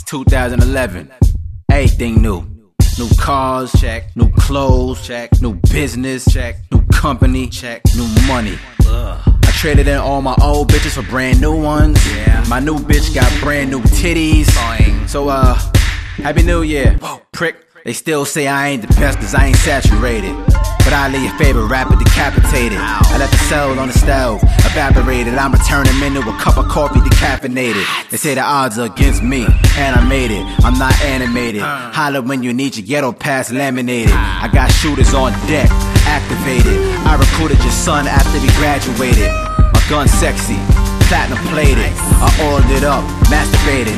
2011, everything new. New cars, check. New clothes, check. New business, check. New company, check. New money. I traded in all my old bitches for brand new ones. Yeah. My new bitch got brand new titties. Boing. So, Happy New Year. Whoa. Prick. They still say I ain't the best cause I ain't saturated. But I leave your favorite rapper decapitated. Ow. I left the cells on the stove evaporated. I'ma turn them into a cup of coffee decaffeinated. They say the odds are against me, and I made it. I'm not animated. Holler when you need your ghetto pass laminated. I got shooters on deck, activated. I recruited your son after we graduated. My gun sexy, platinum plated. I oiled it up, masturbated.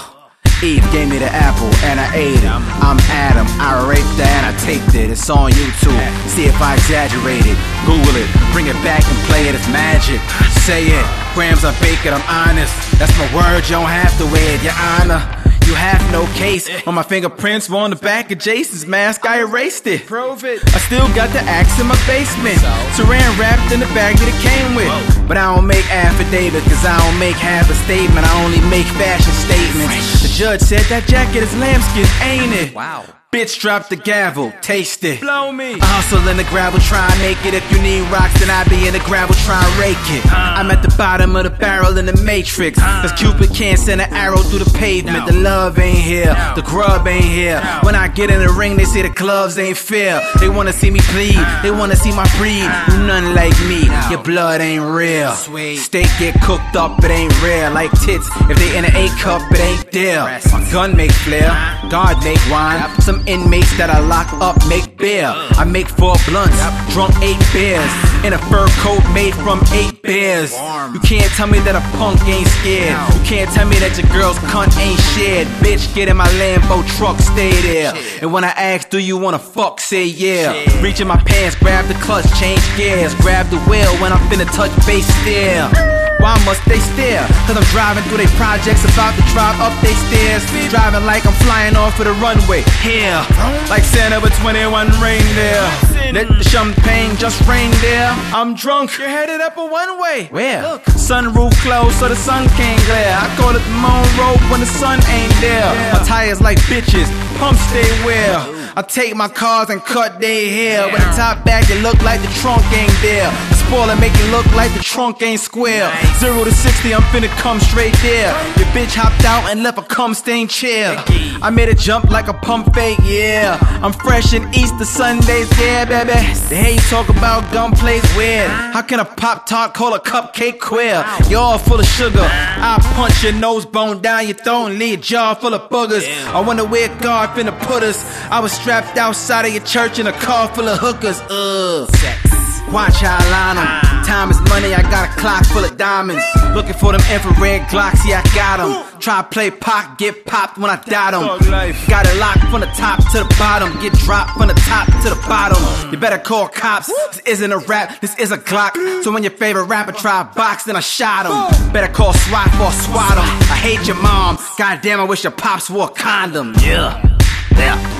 Eve gave me the apple and I ate it. I'm Adam, I raped that and I taped it. It's on YouTube, see if I exaggerated. Google it, bring it back and play it, it's magic. Say it, grams I bake it, I'm honest. That's my word, you don't have to wear it, your honor. You have no case. When my fingerprints were on the back of Jason's mask, I erased it. Prove it. I still got the axe in my basement. Saran wrapped in the bag that it came with. But I don't make affidavits, cause I don't make half a statement. I only make fashion statements. The judge said that jacket is lambskin, ain't it? Wow. Bitch, drop the gavel, taste it. Blow me. I hustle in the gravel, try and make it. If you need rocks, then I be in the gravel, try and rake it. I'm at the bottom of the barrel in the matrix. Cause Cupid can't send an arrow through the pavement. The love ain't here, the grub ain't here. When I get in the ring, they say the gloves ain't fair. They wanna see me bleed, they wanna see my breed. You nothing like me, your blood ain't real. Steak get cooked up, it ain't rare. Like tits, if they in an A cup, it ain't there. My gun make flair, God make wine. Some inmates that I lock up make beer. I make 4 blunts, drunk 8 beers. In a fur coat made from 8 bears. You can't tell me that a punk ain't scared. You can't tell me that your girl's cunt ain't shared. Bitch, get in my Lambo truck, stay there. And when I ask, do you wanna fuck, say yeah. Reach in my pants, grab the clutch, change gears. Grab the wheel when I'm finna touch base, steer. Why must they stare? Cause I'm driving through they projects, about to drive up they stairs. Driving like I'm flying off of the runway. Here, like Santa with 21 reindeer. Let the champagne just rain there. I'm drunk, you're headed up a one-way. Where? Look. Sunroof closed so the sun can't glare. I call it the moon rope when the sun ain't there. My tires like bitches, pumps stay wear. I take my cars and cut their hair. With the top back, it look like the trunk ain't there. The spoiler make it look like the trunk ain't square. 0 to 60, I'm finna come straight there. Your bitch hopped out and left a cum stained chair. I made it jump like a pump fake, yeah. I'm fresh in Easter Sundays, yeah, baby. They hate talk about gunplays weird. How can a Pop-Tart call a cupcake queer? You're all full of sugar. I'll punch your nose bone down your throat and leave a jar full of boogers. I wonder where God finna put us. I was strapped outside of your church in a car full of hookers. Sex. Watch how I line them. Time is money, I got a clock full of diamonds. Looking for them infrared Glocks, yeah, I got them. Try to play Pac, get popped when I died them. Got it locked from the top to the bottom. Get dropped from the top to the bottom. You better call cops, this isn't a rap, this is a Glock. So when your favorite rapper try to box, then I shot him. Better call SWAT for swat him. I hate your mom, goddamn I wish your pops wore a condom. Yeah.